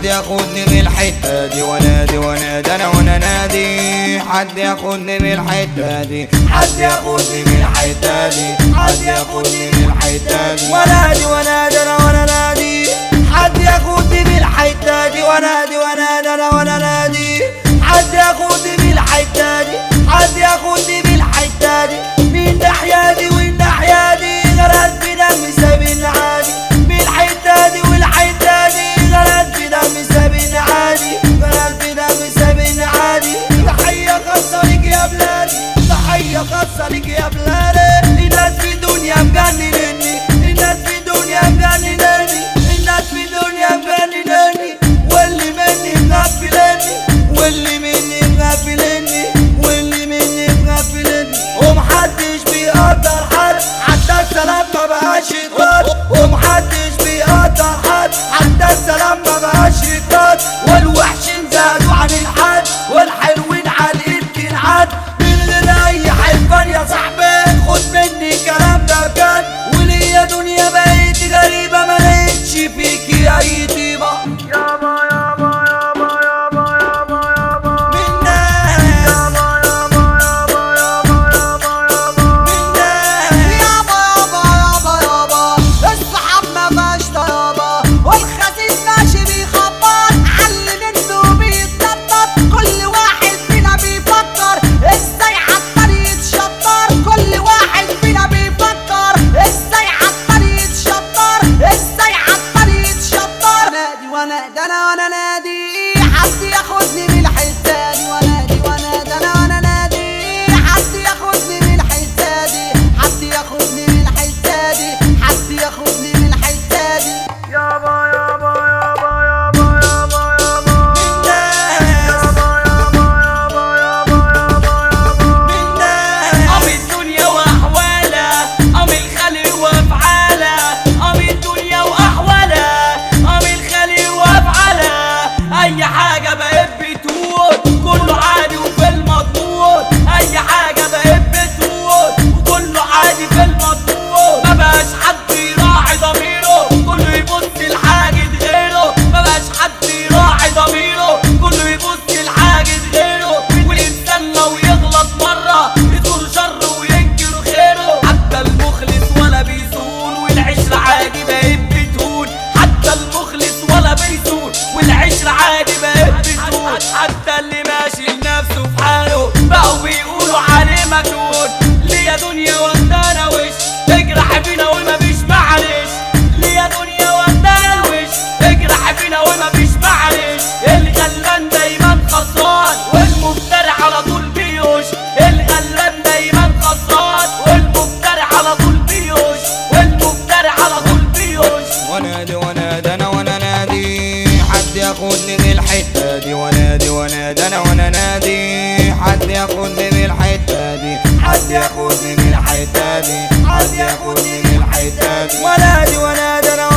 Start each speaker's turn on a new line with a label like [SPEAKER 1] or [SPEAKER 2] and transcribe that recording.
[SPEAKER 1] ياخدني من الحتة دي وانادي وانادي انا وانا نادي. حد ياخدني من الحتة دي، حد ياخدني من الحتة دي، حد ياخدني من الحتة دي وانادي وانادي انا وانا نادي. حد ياخدني من الحتة دي وانادي وانادي انا وانا نادي. حد ياخدني من الحتة دي، حد ياخدني من الحتة دي. من ناحية دي والناحية دي غرقت في دمي سايبني عادي. من الحتة دي والحتة دي غرقت في دمي سايبني عادي. غرقت في دمي سايبني عادي. تحية خاصة ليك يا بلادي، تحية خاصة ليك يا بلادي. الناس في الدنيا مجننني، الناس في الدنيا مجننني، الناس في الدنيا مجننني. واللي مني مغفلني، واللي مني مغفلني، واللي مني مغفلني. ومحدش بيقدر حد، حتى السلام ما بقاش يترد. ومحدش بيقدر حد، حتى السلام ما بقاش يترد. والوحشين زادوا عن الحد، والحلوين على الايد تنعد. من غير اي حلفان يا صاحبي خد مني الكلام ده بجد. وليا دنيا بقيت غريبة ما لقيتش فيكي اي طيبة. يابا يابا يابا يابا يابا يابا من ناس. يابا يابا يابا يابا يابا يابا من ناس.
[SPEAKER 2] يابا يابا يابا يابا الصحاب ما فيهاش طيابة، والخسيس ماشي بيخبط علي منه بيتنطط. كل واحد فينا بيفكر ازاي عالطريق يتشطر. كل واحد فينا بيفكر ازاي عالطريق يتشطر، ازاي عالطريق يتشطر. نادي وانادي انا وانا نادي. حد ياخدني من الحتة دي وانادي وانادي انا وانا نادي. حد ياخدني من الحتة دي، حد ياخدني من الحتة دي، حد ياخدني من الحتة دي.
[SPEAKER 1] يابا يابا يابا يابا يابا يابا من ناس. يابا يابا يابا يابا يابا يابا من ناس.
[SPEAKER 3] قام الدنيا واحوالها، قام الخلق وافعالها. قام الدنيا واحوالها، قام الخلق وافعالها. اي حاجه بقت بتقول كله عادي وفي المضمون. اي حاجه بقت بتقول وكله عادي في المضمون. ما بقاش حد يراعي ضميره، كله يبص لحاجه غيره. ما بقاش حد يراعي ضميره، كله يبص لحاجه غيره. والانسان لو يغلط مره يدور شر وينكر خيره. حتى المخلص ولا بيسون والعشره عادي بقت بتهون. حتى المخلص ولا بيسون والعشره عادي بقت بتهون. حتى اللي ماشي لنفسه في حاله بقوا بيقولوا عليه مجنون. ليه يا دنيا ودانا وش اجرح فينا وما فيش معلش. ليه يا دنيا ودانا الوش اجرح فينا وما فيش معلش. الغلبان دايما خسران والمفتري على طول بيوش. الغلبان دايما خسران والمفتري على طول بيوش. والمفتري على طول بيوش.
[SPEAKER 1] وانادي وانادي انا وانا نادي. حد ياخدني من الحتة دي وانادي وانادي انا وانا نادي. حد ياخدني من الحتة دي، حد ياخدني من الحتة دي، حد ياخدني من الحتة دي وانادي وانادي انا